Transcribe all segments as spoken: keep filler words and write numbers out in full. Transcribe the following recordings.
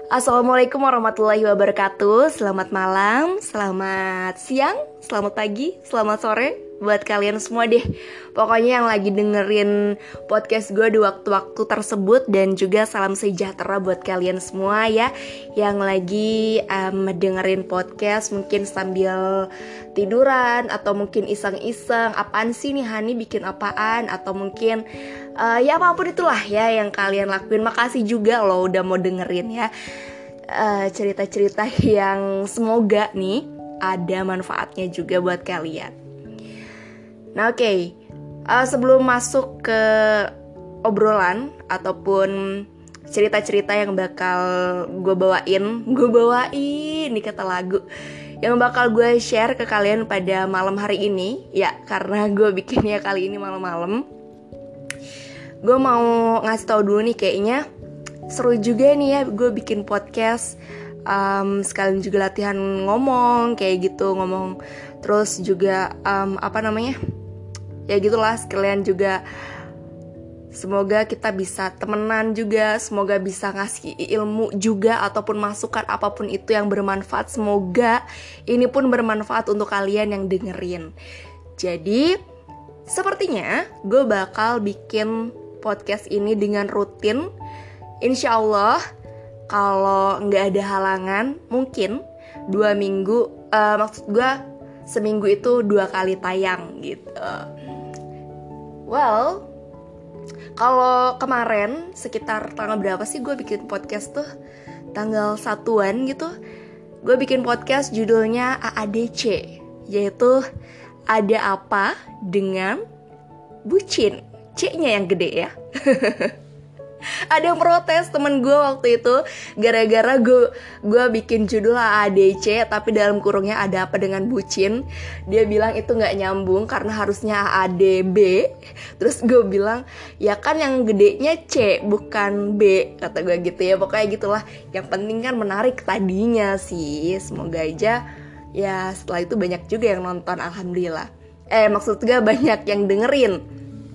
Assalamualaikum warahmatullahi wabarakatuh. Selamat malam, selamat siang, selamat pagi, selamat sore buat kalian semua deh. Pokoknya yang lagi dengerin podcast gue di waktu-waktu tersebut. Dan juga salam sejahtera buat kalian semua ya, yang lagi um, dengerin podcast mungkin sambil tiduran, atau mungkin iseng-iseng, apaan sih nih Hani bikin apaan, atau mungkin uh, ya apapun itulah ya yang kalian lakuin. Makasih juga loh udah mau dengerin ya uh, cerita-cerita yang semoga nih ada manfaatnya juga buat kalian. Nah oke, okay. uh, sebelum masuk ke obrolan ataupun cerita-cerita yang bakal gue bawain, gue bawain nih kata lagu, yang bakal gue share ke kalian pada malam hari ini, ya karena gue bikinnya kali ini malam-malam, gue mau ngasih tau dulu nih, kayaknya seru juga nih ya gue bikin podcast, um, sekalian juga latihan ngomong kayak gitu, ngomong terus juga um, apa namanya, ya gitulah, sekalian juga semoga kita bisa temenan juga, semoga bisa ngasih ilmu juga ataupun masukan apapun itu yang bermanfaat. Semoga ini pun bermanfaat untuk kalian yang dengerin. Jadi sepertinya gue bakal bikin podcast ini dengan rutin. Insya Allah kalau nggak ada halangan mungkin dua minggu, uh, maksud gue seminggu itu dua kali tayang gitu. Well, kalau kemarin sekitar tanggal berapa sih gue bikin podcast tuh? Tanggal satuan gitu. Gue bikin podcast judulnya A A D C, yaitu ada apa dengan bucin. C-nya yang gede ya. Ada yang protes temen gue waktu itu gara-gara gue gue bikin judul A A D C tapi dalam kurungnya ada apa dengan bucin. Dia bilang itu nggak nyambung karena harusnya A A D B. Terus gue bilang ya kan yang gedenya C bukan B, kata gue gitu ya. Pokoknya gitulah, yang penting kan menarik tadinya sih. Semoga aja ya setelah itu banyak juga yang nonton, alhamdulillah. Eh maksud gue banyak yang dengerin.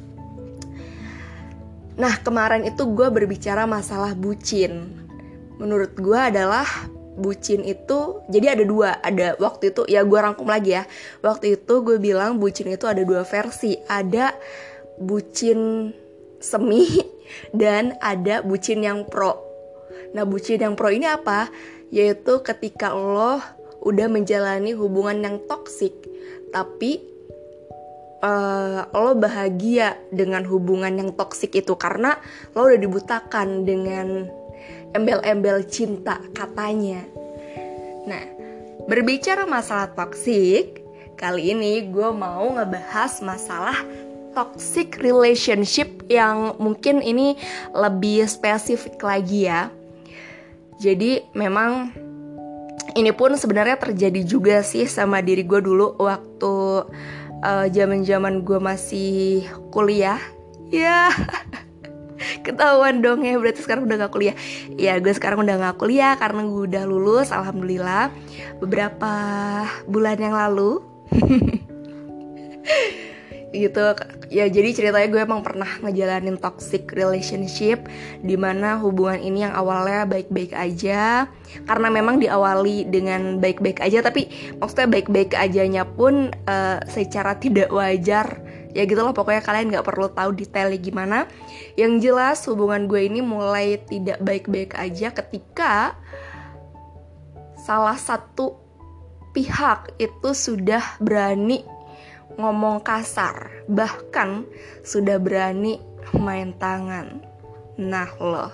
Nah kemarin itu gue berbicara masalah bucin. Menurut gue adalah bucin itu, jadi ada dua. Ada waktu itu, ya gue rangkum lagi ya. Waktu itu gue bilang bucin itu ada dua versi. Ada bucin semi dan ada bucin yang pro. Nah bucin yang pro ini apa? Yaitu ketika lo udah menjalani hubungan yang toksik, tapi Uh, lo bahagia dengan hubungan yang toksik itu karena lo udah dibutakan dengan embel-embel cinta katanya. Nah, berbicara masalah toksik, kali ini gue mau ngebahas masalah toxic relationship yang mungkin ini lebih spesifik lagi ya. Jadi memang ini pun sebenarnya terjadi juga sih sama diri gue dulu waktu Uh, zaman-zaman gue masih kuliah. Ya ketahuan dong ya, berarti sekarang udah gak kuliah. Ya gue sekarang udah gak kuliah karena gue udah lulus, alhamdulillah, beberapa bulan yang lalu. Gitu ya. Jadi ceritanya gue emang pernah ngejalanin toxic relationship, dimana hubungan ini yang awalnya baik-baik aja, karena memang diawali dengan baik-baik aja, tapi maksudnya baik-baik ajanya pun uh, secara tidak wajar. Ya gitu loh, pokoknya kalian gak perlu tahu detailnya gimana. Yang jelas hubungan gue ini mulai tidak baik-baik aja ketika salah satu pihak itu sudah berani ngomong kasar, bahkan sudah berani main tangan. Nah loh,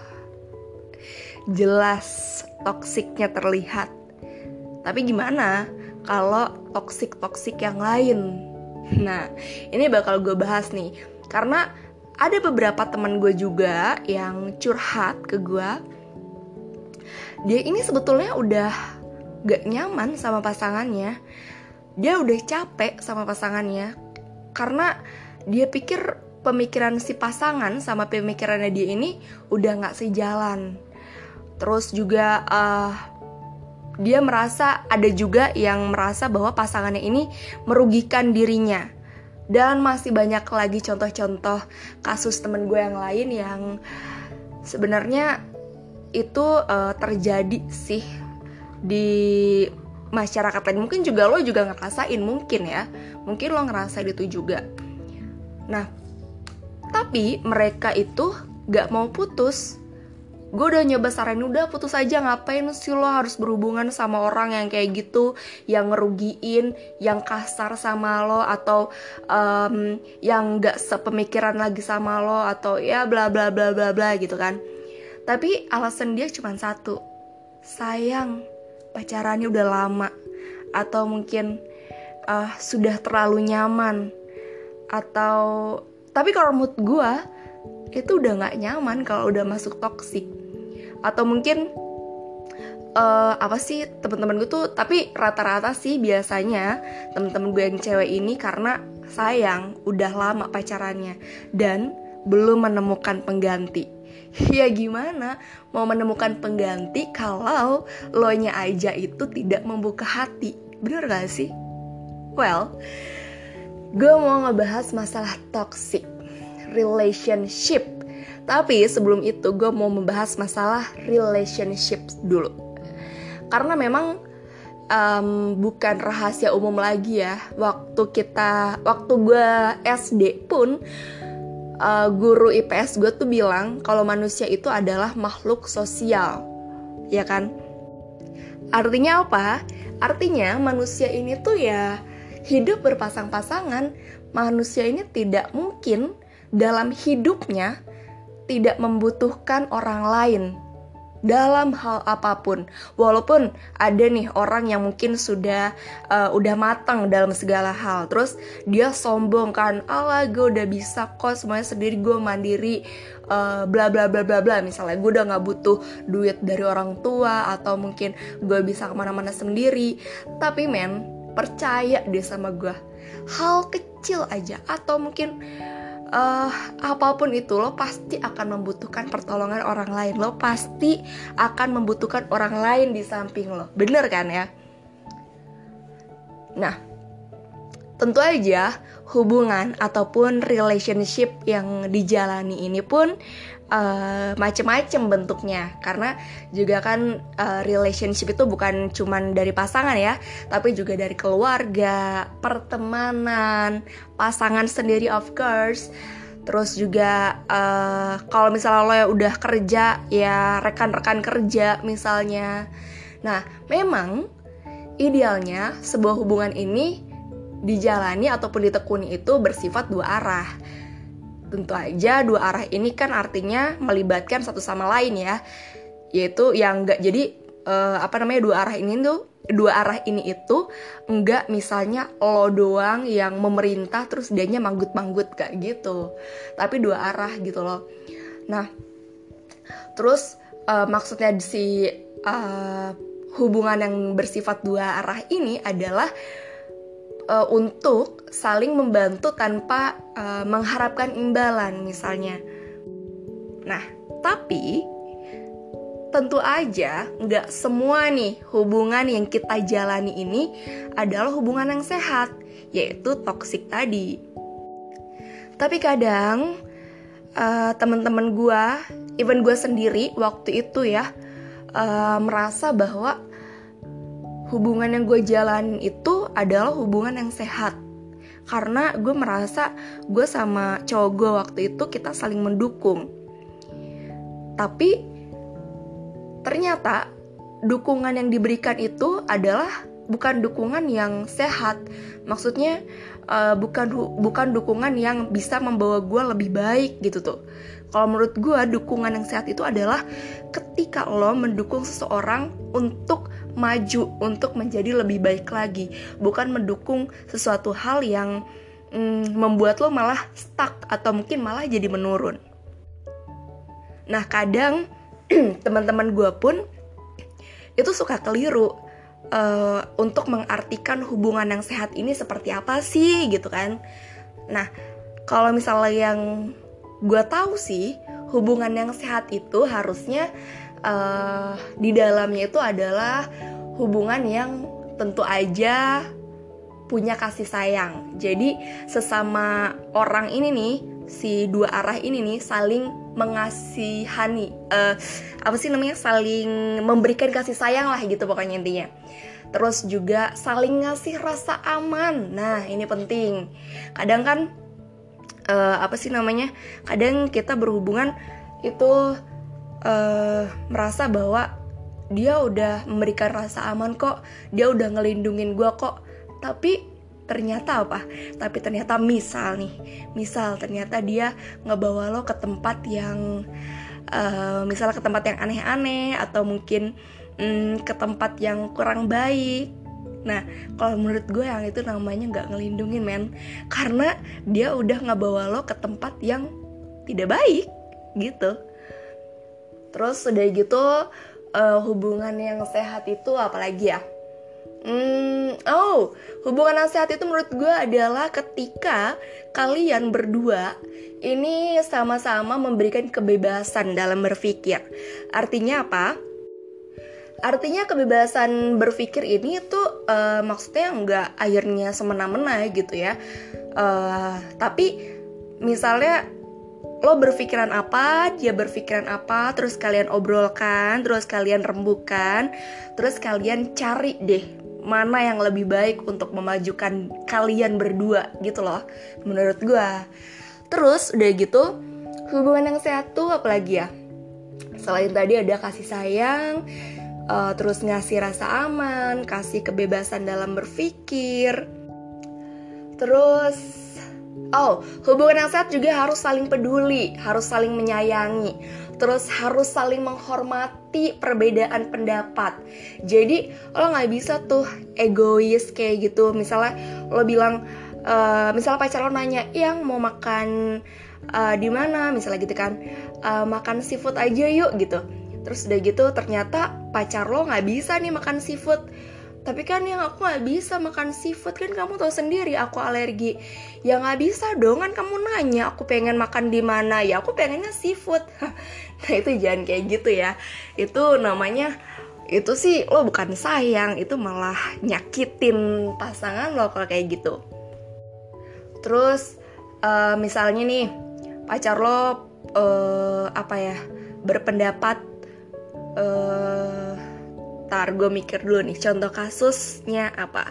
jelas toksiknya terlihat. Tapi gimana kalau toksik-toksik yang lain? Nah ini bakal gue bahas nih, karena ada beberapa teman gue juga yang curhat ke gue. Dia ini sebetulnya udah gak nyaman sama pasangannya. Dia udah capek sama pasangannya karena dia pikir pemikiran si pasangan sama pemikirannya dia ini udah gak sejalan. Terus juga uh, dia merasa, ada juga yang merasa bahwa pasangannya ini merugikan dirinya. Dan masih banyak lagi contoh-contoh kasus temen gue yang lain yang sebenarnya itu uh, terjadi sih di masyarakat lain. Mungkin juga lo juga ngerasain, mungkin ya, mungkin lo ngerasain itu juga. Nah, tapi mereka itu gak mau putus. Gue udah nyoba saranin, udah putus aja, ngapain sih lo harus berhubungan sama orang yang kayak gitu, yang ngerugiin, yang kasar sama lo, atau um, yang gak sepemikiran lagi sama lo, atau ya bla bla bla bla bla gitu kan. Tapi alasan dia cuma satu, sayang, pacarannya udah lama, atau mungkin uh, sudah terlalu nyaman, atau tapi kalau menurut gue itu udah nggak nyaman kalau udah masuk toksik. Atau mungkin uh, apa sih teman-teman gue tuh, tapi rata-rata sih biasanya teman-teman gue yang cewek ini karena sayang udah lama pacarannya dan belum menemukan pengganti. Ya gimana mau menemukan pengganti kalau lo nya aja itu tidak membuka hati, bener gak sih? Well, gue mau ngebahas masalah toxic relationship. Tapi sebelum itu gue mau membahas masalah relationship dulu. Karena memang um, bukan rahasia umum lagi ya. Waktu kita, waktu gue S D pun uh, guru I P S gue tuh bilang kalau manusia itu adalah makhluk sosial, ya kan? Artinya apa? Artinya manusia ini tuh ya hidup berpasang-pasangan. Manusia ini tidak mungkin dalam hidupnya tidak membutuhkan orang lain dalam hal apapun. Walaupun ada nih orang yang mungkin sudah uh, udah matang dalam segala hal, terus dia sombong kan, alah gue udah bisa kok semuanya sendiri, gue mandiri, uh, bla bla bla bla bla. Misalnya gue udah nggak butuh duit dari orang tua, atau mungkin gue bisa kemana-mana sendiri. Tapi men, percaya deh sama gue, hal kecil aja atau mungkin Uh, apapun itu, lo pasti akan membutuhkan pertolongan orang lain. Lo pasti akan membutuhkan orang lain di samping lo. Bener kan ya? Nah, tentu aja hubungan ataupun relationship yang dijalani ini pun uh, macem-macem bentuknya. Karena juga kan uh, relationship itu bukan cuman dari pasangan ya, tapi juga dari keluarga, pertemanan, pasangan sendiri of course. Terus juga uh, kalau misalnya lo ya udah kerja, ya rekan-rekan kerja misalnya. Nah, memang idealnya sebuah hubungan ini dijalani ataupun ditekuni itu bersifat dua arah. Tentu aja dua arah ini kan artinya melibatkan satu sama lain ya. Yaitu yang enggak, jadi uh, apa namanya dua arah ini tuh dua arah ini itu enggak misalnya lo doang yang memerintah terus dianya manggut-manggut kayak gitu. Tapi dua arah gitu loh. Nah, terus uh, maksudnya si uh, hubungan yang bersifat dua arah ini adalah uh, untuk saling membantu tanpa uh, mengharapkan imbalan misalnya. Nah, tapi tentu aja nggak semua nih hubungan yang kita jalani ini adalah hubungan yang sehat, yaitu toksik tadi. Tapi kadang uh, teman-teman gue, even gue sendiri waktu itu ya uh, merasa bahwa hubungan yang gue jalanin itu adalah hubungan yang sehat. Karena gue merasa gue sama cowok gue waktu itu kita saling mendukung. Tapi ternyata dukungan yang diberikan itu adalah bukan dukungan yang sehat. Maksudnya uh, bukan bukan dukungan yang bisa membawa gue lebih baik gitu tuh. Kalau menurut gue dukungan yang sehat itu adalah ketika lo mendukung seseorang untuk maju, untuk menjadi lebih baik lagi, bukan mendukung sesuatu hal yang mm, membuat lo malah stuck atau mungkin malah jadi menurun. Nah, kadang teman-teman gue pun itu suka keliru uh, untuk mengartikan hubungan yang sehat ini seperti apa sih gitu kan. Nah, kalau misalnya yang gue tahu sih, hubungan yang sehat itu harusnya uh, di dalamnya itu adalah hubungan yang tentu aja punya kasih sayang. Jadi sesama orang ini nih, si dua arah ini nih saling mengasihani, uh, apa sih namanya, saling memberikan kasih sayang lah gitu pokoknya intinya. Terus juga saling ngasih rasa aman. Nah ini penting. Kadang kan uh, apa sih namanya, kadang kita berhubungan itu uh, merasa bahwa dia udah memberikan rasa aman kok, dia udah ngelindungin gue kok, tapi ternyata apa? Tapi ternyata misal nih, misal ternyata dia ngebawa lo ke tempat yang, uh, misalnya ke tempat yang aneh-aneh atau mungkin um, ke tempat yang kurang baik. Nah, kalau menurut gue yang itu namanya nggak ngelindungin, men, karena dia udah ngebawa lo ke tempat yang tidak baik, gitu. Terus udah gitu, uh, hubungan yang sehat itu apalagi ya? Hmm, oh, hubungan yang sehat itu menurut gue adalah ketika kalian berdua ini sama-sama memberikan kebebasan dalam berpikir. Artinya apa? Artinya kebebasan berpikir ini tuh uh, maksudnya nggak akhirnya semena-mena gitu ya. Uh, tapi misalnya lo berpikiran apa, dia berpikiran apa, terus kalian obrolkan, terus kalian rembukan, terus kalian cari deh mana yang lebih baik untuk memajukan kalian berdua gitu loh, menurut gue. Terus udah gitu, hubungan yang sehat tuh apalagi ya? Selain tadi ada kasih sayang, uh, terus ngasih rasa aman, kasih kebebasan dalam berpikir. Terus, oh, hubungan yang sehat juga harus saling peduli, harus saling menyayangi, terus harus saling menghormati perbedaan pendapat. Jadi lo nggak bisa tuh egois kayak gitu. Misalnya lo bilang, uh, misalnya pacar lo nanya, yang mau makan uh, di mana, misalnya gitu kan, uh, makan seafood aja yuk gitu. Terus udah gitu ternyata pacar lo nggak bisa nih makan seafood. Tapi kan yang aku gak bisa makan seafood, kan kamu tahu sendiri aku alergi. Ya gak bisa dong, kan kamu nanya aku pengen makan di mana, ya aku pengennya seafood. Nah itu jangan kayak gitu ya. Itu namanya, itu sih lo bukan sayang, itu malah nyakitin pasangan lo kalau kayak gitu. Terus uh, misalnya nih pacar lo uh, apa ya, berpendapat uh, Ntar gue mikir dulu nih, contoh kasusnya apa?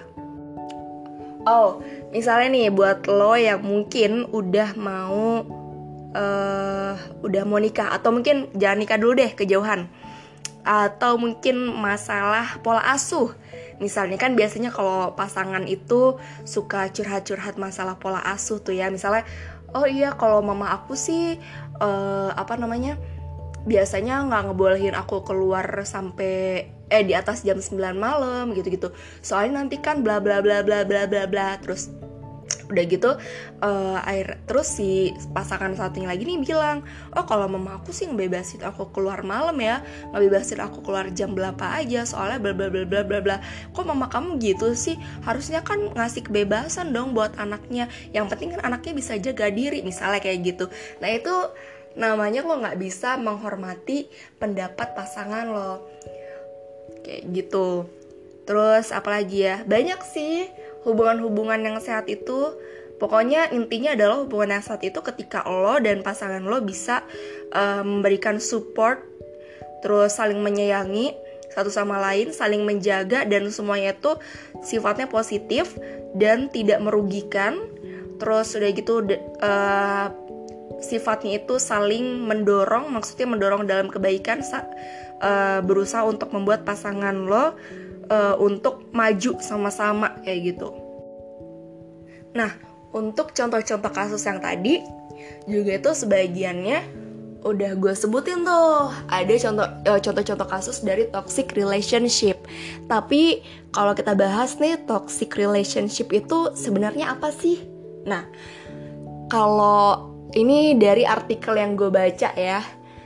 Oh, misalnya nih buat lo yang mungkin udah mau uh, udah mau nikah, atau mungkin jangan nikah dulu deh, kejauhan. Atau mungkin masalah pola asuh. Misalnya kan biasanya kalau pasangan itu suka curhat-curhat masalah pola asuh tuh ya. Misalnya, oh iya kalau mama aku sih uh, apa namanya, biasanya nggak ngebolehin aku keluar sampai eh di atas jam sembilan malam gitu-gitu. Soalnya nanti kan bla bla bla bla bla bla bla. Terus udah gitu uh, air terus si pasangan satunya lagi nih bilang, oh kalau mama aku sih ngebebasin aku keluar malam ya, ngebebasin aku keluar jam berapa aja, soalnya bla bla bla bla bla bla. Kok mama kamu gitu sih? Harusnya kan ngasih kebebasan dong buat anaknya. Yang penting kan anaknya bisa jaga diri, misalnya kayak gitu. Nah itu namanya lo nggak bisa menghormati pendapat pasangan lo, kayak gitu. Terus apalagi ya, banyak sih hubungan-hubungan yang sehat itu. Pokoknya intinya adalah hubungan yang sehat itu ketika lo dan pasangan lo bisa uh, memberikan support, terus saling menyayangi satu sama lain, saling menjaga, dan semuanya itu sifatnya positif dan tidak merugikan. Terus udah gitu uh, sifatnya itu saling mendorong, maksudnya mendorong dalam kebaikan, uh, berusaha untuk membuat pasangan lo uh, untuk maju sama-sama kayak gitu. Nah, untuk contoh-contoh kasus yang tadi juga itu sebagiannya udah gue sebutin tuh. Ada contoh uh, contoh-contoh kasus dari toxic relationship. Tapi kalau kita bahas nih, toxic relationship itu sebenarnya apa sih? Nah, kalau ini dari artikel yang gue baca ya,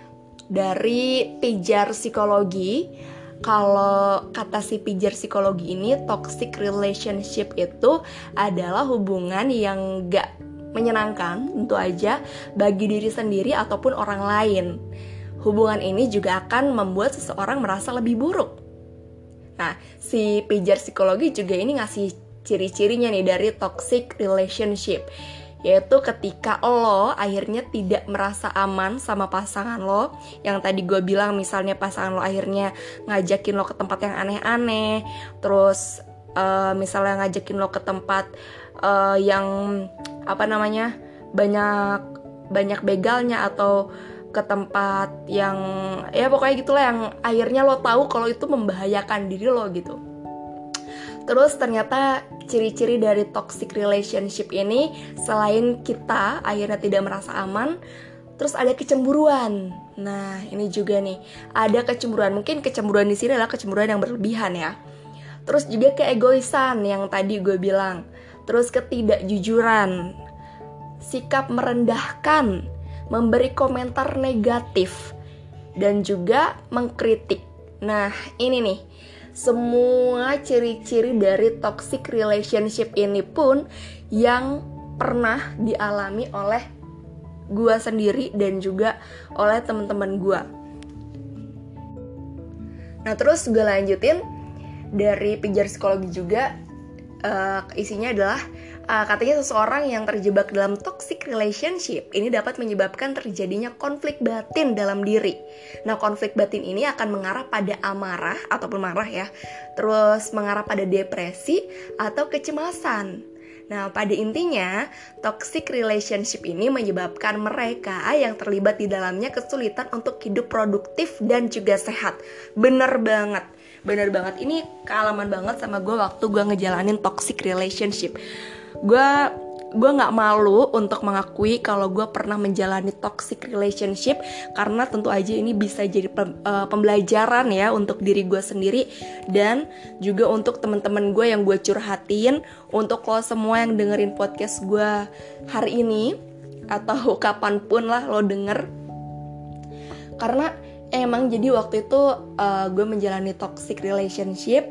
dari Pijar Psikologi. Kalau kata si Pijar Psikologi ini, toxic relationship itu adalah hubungan yang gak menyenangkan tentu aja bagi diri sendiri ataupun orang lain. Hubungan ini juga akan membuat seseorang merasa lebih buruk. Nah, si Pijar Psikologi juga ini ngasih ciri-cirinya nih dari toxic relationship. yaitu ketika lo akhirnya tidak merasa aman sama pasangan lo. Yang tadi gue bilang, misalnya pasangan lo akhirnya ngajakin lo ke tempat yang aneh-aneh, terus uh, misalnya ngajakin lo ke tempat uh, yang apa namanya banyak banyak begalnya, atau ke tempat yang ya pokoknya gitulah, yang akhirnya lo tahu kalau itu membahayakan diri lo gitu. Terus ternyata ciri-ciri dari toxic relationship ini, selain kita akhirnya tidak merasa aman, terus ada kecemburuan. Nah, ini juga nih, ada kecemburuan. Mungkin kecemburuan di sini adalah kecemburuan yang berlebihan ya. Terus juga keegoisan yang tadi gue bilang. Terus ketidakjujuran, sikap merendahkan, memberi komentar negatif, dan juga mengkritik. Nah, ini nih, semua ciri-ciri dari toxic relationship ini pun yang pernah dialami oleh gue sendiri dan juga oleh teman-teman gue. Nah, terus gue lanjutin dari pijar psikologi juga. Uh, isinya adalah uh, katanya seseorang yang terjebak dalam toxic relationship ini dapat menyebabkan terjadinya konflik batin dalam diri. Nah, konflik batin ini akan mengarah pada amarah ataupun marah ya, terus mengarah pada depresi atau kecemasan. Nah, pada intinya toxic relationship ini menyebabkan mereka yang terlibat di dalamnya kesulitan untuk hidup produktif dan juga sehat. Bener banget. Bener banget, ini kealaman banget sama gue waktu gue ngejalanin toxic relationship. Gue gue nggak malu untuk mengakui kalau gue pernah menjalani toxic relationship, karena tentu aja ini bisa jadi pembelajaran ya untuk diri gue sendiri dan juga untuk teman-teman gue yang gue curhatin. Untuk lo semua yang dengerin podcast gue hari ini atau kapanpun lah lo denger, karena emang jadi waktu itu uh, gue menjalani toxic relationship.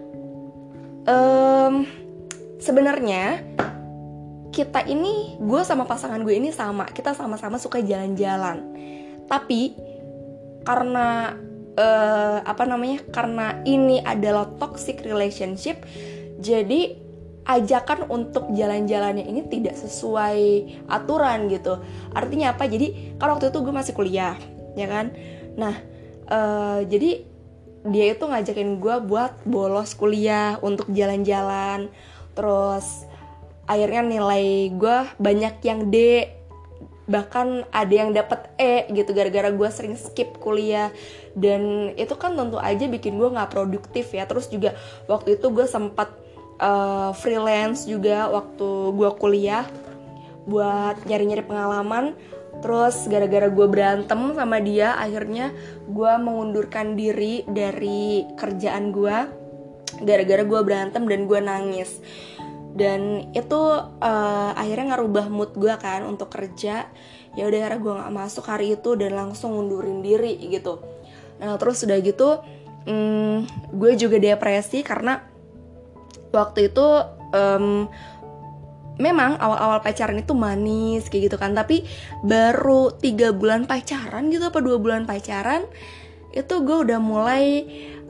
um, Sebenarnya kita ini, gue sama pasangan gue ini sama, kita sama-sama suka jalan-jalan. Tapi karena uh, apa namanya, karena ini adalah toxic relationship, jadi ajakan untuk jalan-jalannya ini tidak sesuai aturan gitu. Artinya apa? Jadi kan waktu itu gue masih kuliah, ya kan. Nah, uh, jadi dia itu ngajakin gue buat bolos kuliah untuk jalan-jalan. Terus akhirnya nilai gue banyak yang D, bahkan ada yang dapet E gitu gara-gara gue sering skip kuliah. Dan itu kan tentu aja bikin gue gak produktif ya. Terus juga waktu itu gue sempat uh, freelance juga waktu gue kuliah buat nyari-nyari pengalaman. Terus gara-gara gue berantem sama dia, akhirnya gue mengundurkan diri dari kerjaan gue gara-gara gue berantem dan gue nangis. Dan itu uh, akhirnya ngerubah mood gue kan untuk kerja. Ya udah, akhirnya gue nggak masuk hari itu dan langsung ngundurin diri gitu. Nah, terus udah gitu um, gue juga depresi karena waktu itu um, memang awal-awal pacaran itu manis kayak gitu kan, tapi baru tiga bulan pacaran gitu apa dua bulan pacaran itu gue udah mulai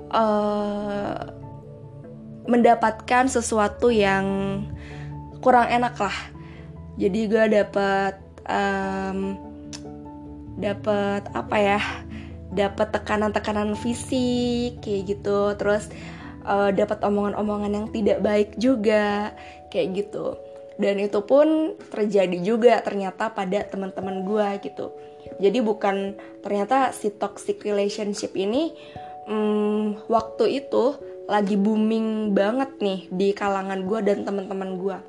uh, mendapatkan sesuatu yang kurang enak lah. Jadi gue dapet um, dapet apa ya, dapet tekanan-tekanan fisik kayak gitu, terus uh, dapet omongan-omongan yang tidak baik juga kayak gitu. Dan itu pun terjadi juga ternyata pada teman-teman gue gitu. Jadi bukan, ternyata si toxic relationship ini hmm, waktu itu lagi booming banget nih di kalangan gue dan teman-teman gue.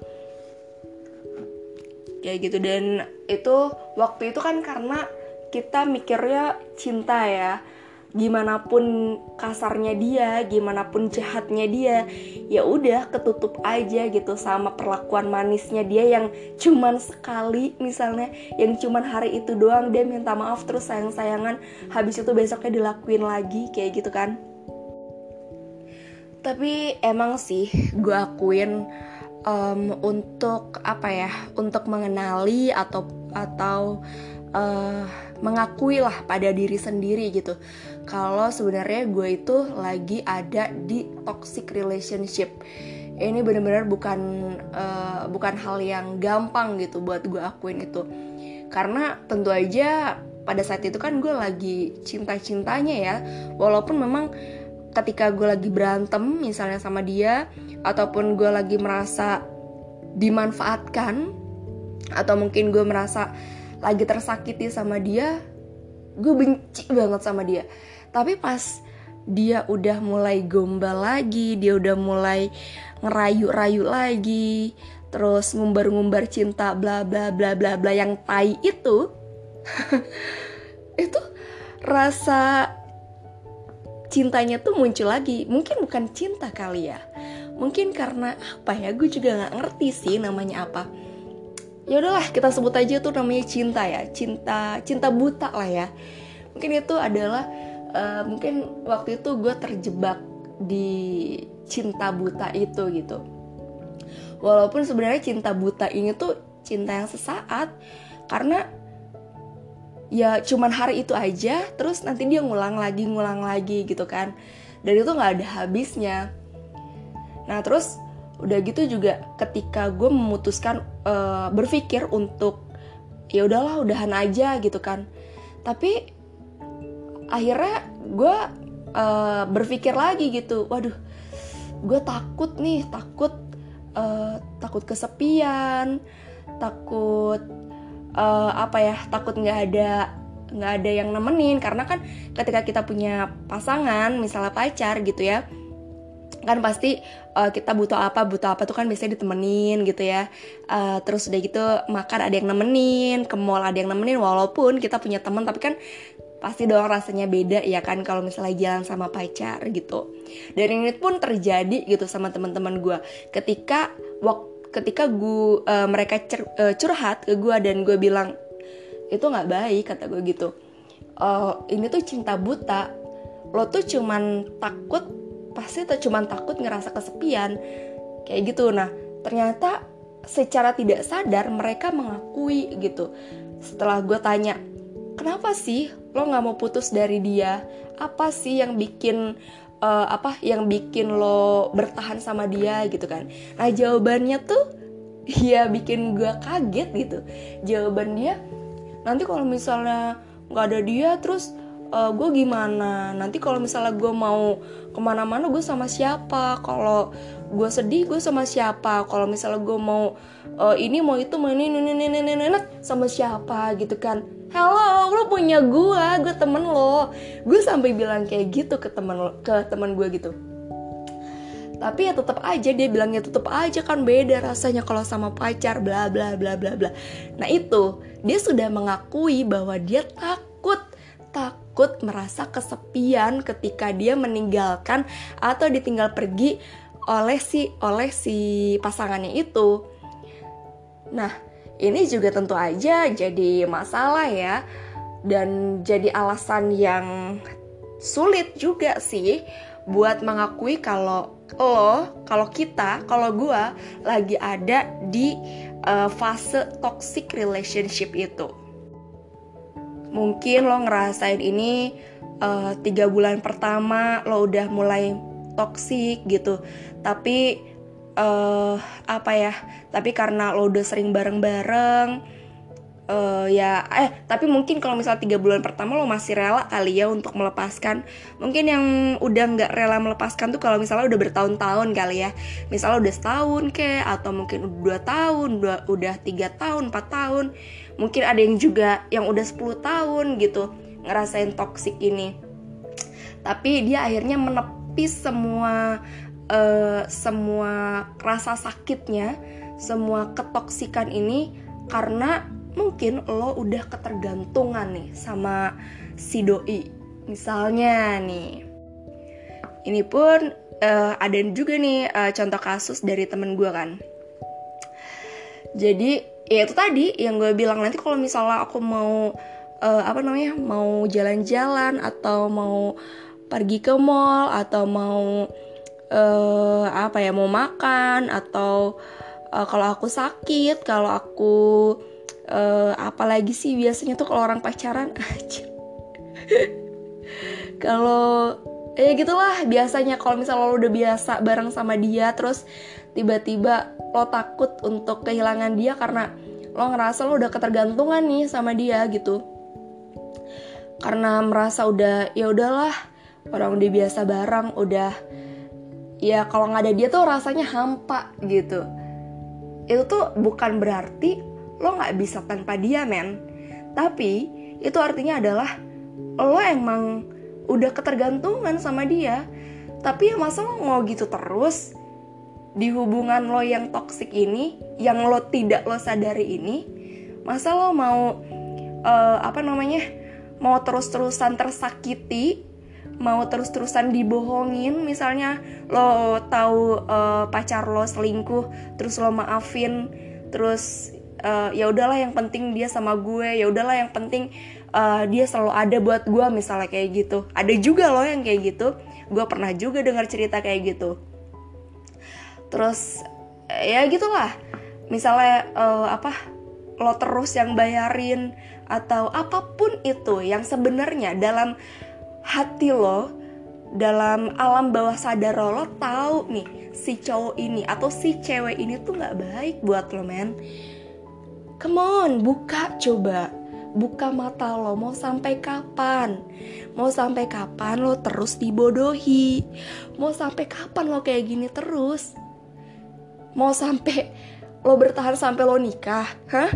Kayak gitu. Dan itu waktu itu kan karena kita mikirnya cinta ya. Gimana pun kasarnya dia, gimana pun jahatnya dia, ya udah ketutup aja gitu sama perlakuan manisnya dia yang cuman sekali misalnya, yang cuman hari itu doang dia minta maaf terus sayang-sayangan, habis itu besoknya dilakuin lagi kayak gitu kan. Tapi emang sih gue akuin um, untuk apa ya, untuk mengenali atau atau uh, mengakui lah pada diri sendiri gitu, kalau sebenarnya gue itu lagi ada di toxic relationship. ini benar-benar bukan uh, bukan hal yang gampang gitu buat gue akuin itu. Karena tentu aja pada saat itu kan gue lagi cinta-cintanya ya. Walaupun memang ketika gue lagi berantem misalnya sama dia, ataupun gue lagi merasa dimanfaatkan, atau mungkin gue merasa lagi tersakiti sama dia, gue benci banget sama dia. Tapi pas dia udah mulai gombal lagi, dia udah mulai ngerayu-rayu lagi, terus ngumbar-ngumbar cinta bla bla bla bla bla yang tai itu itu rasa cintanya tuh muncul lagi. Mungkin bukan cinta kali ya, mungkin karena apa ya, gue juga nggak ngerti sih namanya apa. Ya udahlah, kita sebut aja tuh namanya cinta ya, cinta cinta buta lah ya. Mungkin itu adalah uh, mungkin waktu itu gue terjebak di cinta buta itu gitu. Walaupun sebenarnya cinta buta ini tuh cinta yang sesaat, karena ya cuman hari itu aja, terus nanti dia ngulang lagi, ngulang lagi gitu kan. Dan itu gak ada habisnya. Nah terus udah gitu juga ketika gue memutuskan uh, berpikir untuk ya udahlah udahan aja gitu kan. Tapi akhirnya gue uh, berpikir lagi gitu, waduh gue takut nih, takut uh, takut kesepian, takut uh, apa ya, takut nggak ada nggak ada yang nemenin. Karena kan ketika kita punya pasangan, misalnya pacar gitu ya, kan pasti uh, kita butuh apa butuh apa tuh kan biasanya ditemenin gitu ya. Uh, terus udah gitu makan ada yang nemenin, ke mall ada yang nemenin. Walaupun kita punya teman, tapi kan pasti dong rasanya beda ya kan kalau misalnya jalan sama pacar gitu. Dan ini pun terjadi gitu sama teman-teman gue. Ketika waktu ketika gue uh, mereka cer, uh, curhat ke gue dan gue bilang itu nggak baik, kata gue gitu. Uh, ini tuh cinta buta. Lo tuh cuman takut, pasti tuh cuman takut ngerasa kesepian kayak gitu. Nah ternyata secara tidak sadar mereka mengakui gitu. Setelah gue tanya, kenapa sih lo nggak mau putus dari dia? Apa sih yang bikin uh, apa yang bikin lo bertahan sama dia gitu kan? Nah jawabannya tuh ya bikin gue kaget gitu. Jawaban dia, nanti kalau misalnya nggak ada dia terus uh, gue gimana? Nanti kalau misalnya gue mau kemana-mana gue sama siapa? Kalau gue sedih gue sama siapa? Kalau misalnya gue mau uh, ini mau itu mau ini ini ini ini ini sama siapa gitu kan? Hello, lo punya gue, gue temen lo. Gue sampai bilang kayak gitu ke temen lo, ke temen gue gitu. Tapi ya tetap aja dia bilangnya tetap aja kan beda rasanya kalau sama pacar bla bla bla bla bla. Nah itu dia sudah mengakui bahwa dia takut takut merasa kesepian ketika dia meninggalkan atau ditinggal pergi oleh si oleh si pasangannya itu. Nah ini juga tentu aja jadi masalah ya, dan jadi alasan yang sulit juga sih buat mengakui kalau lo, kalau kita, kalau gue lagi ada di uh, fase toxic relationship itu. Mungkin lo ngerasain ini uh, tiga bulan pertama lo udah mulai toxic gitu, tapi uh, apa ya? Tapi karena lo udah sering bareng-bareng, uh, ya eh tapi mungkin kalau misalnya tiga bulan pertama lo masih rela kali ya untuk melepaskan. Mungkin yang udah nggak rela melepaskan tuh kalau misalnya udah bertahun-tahun kali ya. Misalnya udah setahun kek, atau mungkin udah dua tahun, udah, udah tiga tahun, empat tahun. Mungkin ada yang juga yang udah sepuluh tahun gitu ngerasain toksik ini. Tapi dia akhirnya menepis semua uh, semua rasa sakitnya, semua ketoksikan ini karena mungkin lo udah ketergantungan nih sama si doi. Misalnya nih, ini pun uh, ada juga nih uh, contoh kasus dari temen gue kan. Jadi ya itu tadi yang gue bilang, nanti kalau misalnya aku mau uh, apa namanya mau jalan-jalan atau mau pergi ke mall atau mau uh, apa ya mau makan atau uh, kalau aku sakit, kalau aku uh, apalagi sih biasanya tuh kalau orang pacaran aja kalau ya gitulah biasanya kalau misalnya lo udah biasa bareng sama dia terus tiba-tiba lo takut untuk kehilangan dia karena lo ngerasa lo udah ketergantungan nih sama dia gitu. Karena merasa udah ya udahlah, orang udah biasa bareng, udah ya kalau nggak ada dia tuh rasanya hampa gitu. Itu tuh bukan berarti lo nggak bisa tanpa dia men, tapi itu artinya adalah lo emang udah ketergantungan sama dia. Tapi ya masa lo mau gitu terus di hubungan lo yang toksik ini, yang lo tidak lo sadari ini? Masa lo mau uh, apa namanya mau terus-terusan tersakiti, mau terus-terusan dibohongin? Misalnya lo tahu uh, pacar lo selingkuh, terus lo maafin, terus uh, ya udahlah yang penting dia sama gue, ya udahlah yang penting uh, dia selalu ada buat gue, misalnya kayak gitu. Ada juga lo yang kayak gitu. Gue pernah juga dengar cerita kayak gitu. Terus ya gitulah. Misalnya uh, apa lo terus yang bayarin atau apapun itu yang sebenarnya dalam hati lo, dalam alam bawah sadar lo, lo tahu nih si cowok ini atau si cewek ini tuh nggak baik buat lo men. Come on, buka coba. Buka mata lo, mau sampai kapan? Mau sampai kapan lo terus dibodohi? Mau sampai kapan lo kayak gini terus? Mau sampai lo bertahan sampai lo nikah? Hah?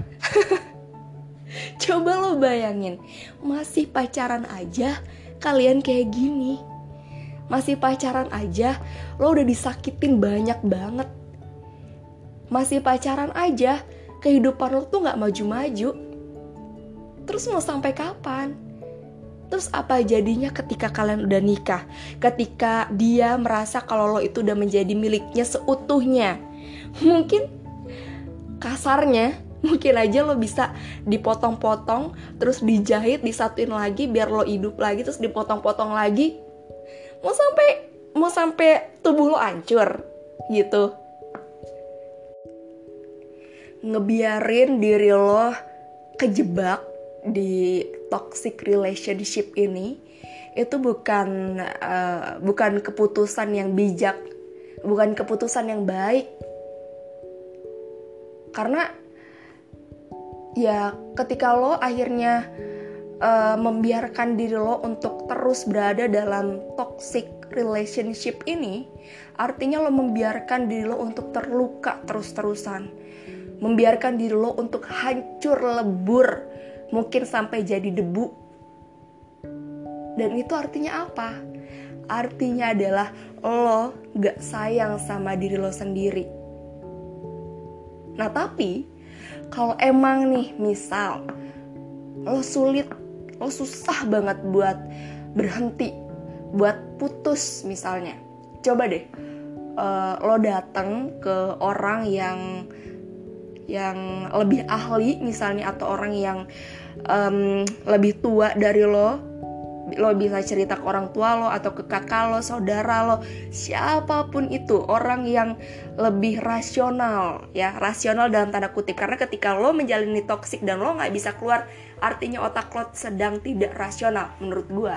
Coba lo bayangin, masih pacaran aja kalian kayak gini. Masih pacaran aja lo udah disakitin banyak banget. Masih pacaran aja kehidupan lo tuh gak maju-maju. Terus mau sampai kapan? Terus apa jadinya ketika kalian udah nikah? Ketika dia merasa kalau lo itu udah menjadi miliknya seutuhnya. Mungkin kasarnya, mungkin aja lo bisa dipotong-potong, terus dijahit, disatuin lagi biar lo hidup lagi, terus dipotong-potong lagi. Mau sampai mau sampai tubuh lo hancur gitu. Ngebiarin diri lo kejebak di toxic relationship ini itu bukan uh, bukan keputusan yang bijak, bukan keputusan yang baik. Karena ya ketika lo akhirnya uh, membiarkan diri lo untuk terus berada dalam toxic relationship ini, artinya lo membiarkan diri lo untuk terluka terus-terusan, membiarkan diri lo untuk hancur lebur, mungkin sampai jadi debu. Dan itu artinya apa? Artinya adalah lo gak sayang sama diri lo sendiri. Nah tapi kalau emang nih misal lo sulit, lo susah banget buat berhenti, buat putus misalnya, coba deh uh, lo datang ke orang yang yang lebih ahli misalnya, atau orang yang um, lebih tua dari lo. Lo bisa cerita ke orang tua lo atau ke kakak lo, saudara lo, siapapun itu, orang yang lebih rasional, ya rasional dalam tanda kutip. Karena ketika lo menjalani toksik dan lo nggak bisa keluar, artinya otak lo sedang tidak rasional menurut gue.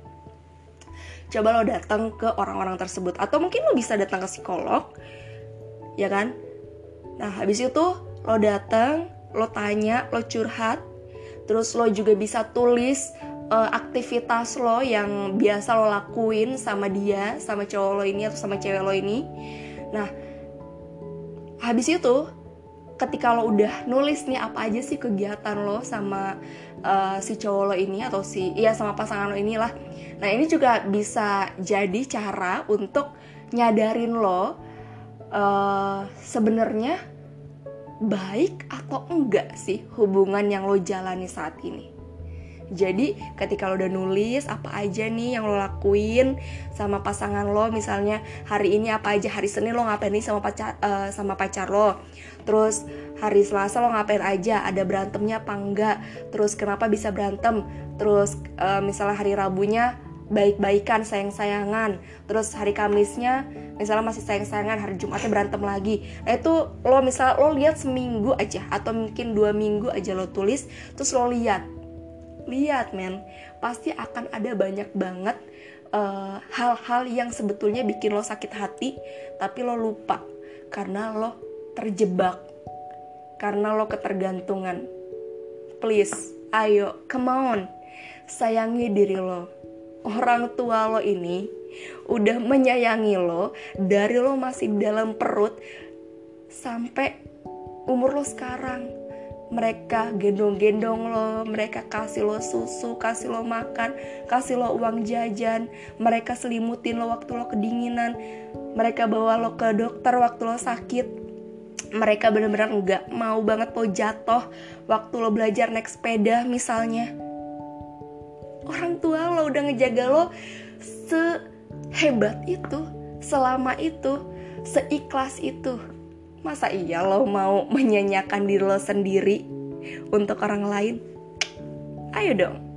Coba lo datang ke orang-orang tersebut, atau mungkin lo bisa datang ke psikolog, ya kan? Nah habis itu lo datang, lo tanya, lo curhat, terus lo juga bisa tulis uh, aktivitas lo yang biasa lo lakuin sama dia, sama cowok lo ini atau sama cewek lo ini. Nah habis itu ketika lo udah nulis nih apa aja sih kegiatan lo sama uh, si cowok lo ini atau si iya sama pasangan lo inilah. Nah ini juga bisa jadi cara untuk nyadarin lo uh, sebenarnya baik atau enggak sih hubungan yang lo jalani saat ini. Jadi ketika lo udah nulis apa aja nih yang lo lakuin sama pasangan lo, misalnya hari ini apa aja, hari Senin lo ngapain nih sama pacar uh, sama pacar lo, terus hari Selasa lo ngapain aja, ada berantemnya apa enggak, terus kenapa bisa berantem, terus uh, misalnya hari Rabunya baik-baikan, sayang-sayangan, terus hari Kamisnya misalnya masih sayang-sayangan, hari Jumatnya berantem lagi. Nah itu lo misal lo lihat seminggu aja atau mungkin dua minggu aja lo tulis, terus lo lihat lihat men, pasti akan ada banyak banget uh, hal-hal yang sebetulnya bikin lo sakit hati tapi lo lupa. karena lo terjebak, karena lo ketergantungan. Please, ayo, come on, sayangi diri lo. Orang tua lo ini udah menyayangi lo dari lo masih dalam perut sampai umur lo sekarang. Mereka gendong-gendong lo, mereka kasih lo susu, kasih lo makan, kasih lo uang jajan. Mereka selimutin lo waktu lo kedinginan. Mereka bawa lo ke dokter waktu lo sakit. Mereka benar-benar gak mau banget lo jatuh waktu lo belajar naik sepeda misalnya. Orang tua lo udah ngejaga lo sehebat itu, selama itu, seikhlas itu. Masa iya lo mau menyanyiakan diri lo sendiri untuk orang lain? Ayo dong.